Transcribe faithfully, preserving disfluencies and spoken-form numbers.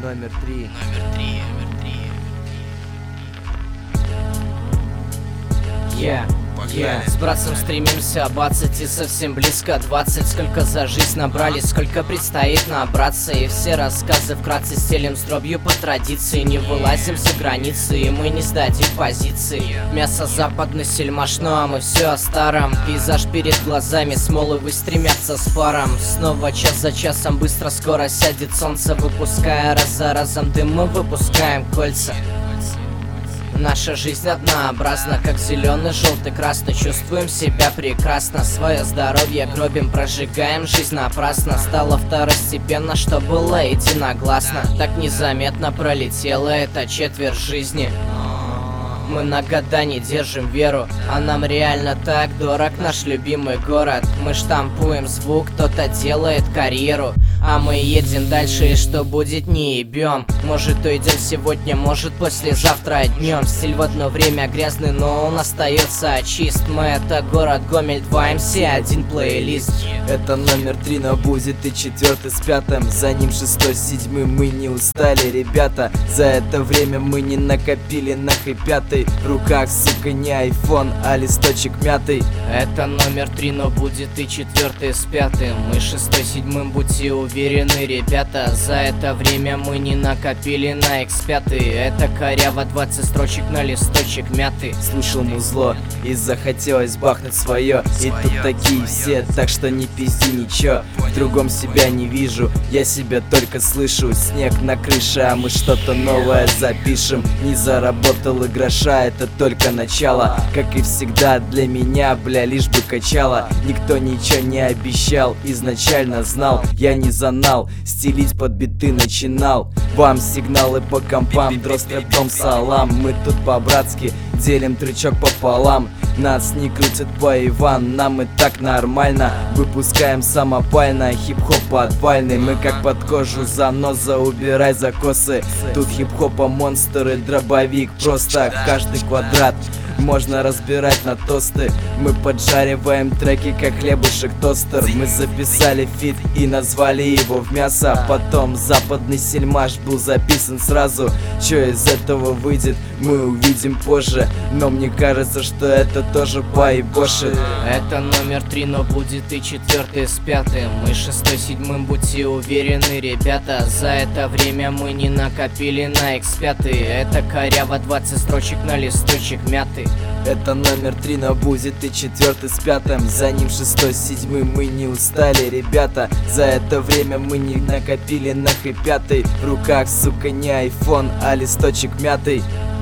Номер три. Номер три. Номер три. Yeah. Yeah. С братцем стремимся бацать и совсем близко двадцать. Сколько за жизнь набрали, сколько предстоит набраться. И все рассказы вкратце стелим с дробью по традиции. Не вылазим за границы, и мы не сдадим позиции. Мясо западный сельмаш, ну а мы все о старом. Пейзаж перед глазами, смолы стремятся с паром. Снова час за часом, быстро скоро сядет солнце. Выпуская раз за разом дым, мы выпускаем кольца. Наша жизнь однообразна, как зеленый, желтый, красный. Чувствуем себя прекрасно, свое здоровье гробим, прожигаем жизнь напрасно. Стало второстепенно, что было единогласно. Так незаметно пролетела эта четверть жизни. Мы на года не держим веру, а нам реально так дорог наш любимый город. Мы штампуем звук, кто-то делает карьеру, а мы едем дальше, и что будет, не ебем. Может, уйдем сегодня, может, послезавтра днем. Стиль в одно время грязный, но он остается чист. Мы это город Гомель, два эм си, один плейлист. Это номер три, но будет и четвертый с пятым. За ним шестой, седьмой, мы не устали, ребята. За это время мы не накопили нахуй пятый. В руках, сука, не айфон, а листочек мятый. Это номер три, но будет и четвертый с пятым. Мы шестой, седьмым, будьте уверены, ребята. За это время мы не накопили на икс пять. Это коряво, двадцать строчек на листочек мятый. Слушал музло и захотелось бахнуть свое. И тут такие все, так что не пизди ничего. В другом себя не вижу, я себя только слышу. Снег на крыше, а мы что-то новое запишем. Не заработал и гроша, это только начало. Как и всегда для меня, бля, лишь бы качало. Никто ничего не обещал, изначально знал. Я не занал, стелить под биты начинал. Вам сигналы по компам, дрозд-рэпом салам. Мы тут по-братски делим трючок пополам. Нас не крутят по Иван, нам и так нормально. Выпускаем самопально, хип-хоп подвальный. Мы как под кожу заноза, убирай закосы. Тут хип-хопа монстр и дробовик. Просто каждый квадрат можно разбирать на тосты. Мы поджариваем треки, как хлебушек тостер. Мы записали фит и назвали его в мясо. Потом западный сельмаш был записан сразу. Чё из этого выйдет, мы увидим позже. Но мне кажется, что это тоже поебошит. Это номер три, но будет и четвертый с пятым. Мы шестой, седьмым, будьте уверены, ребята. За это время мы не накопили на икс пять. Это коряво, двадцать строчек на листочек мятый. Это номер три, но будет и четвертый с пятым. За ним шестой, седьмой, мы не устали, ребята. За это время мы не накопили нахуй пятый. В руках, сука, не айфон, а листочек мятый.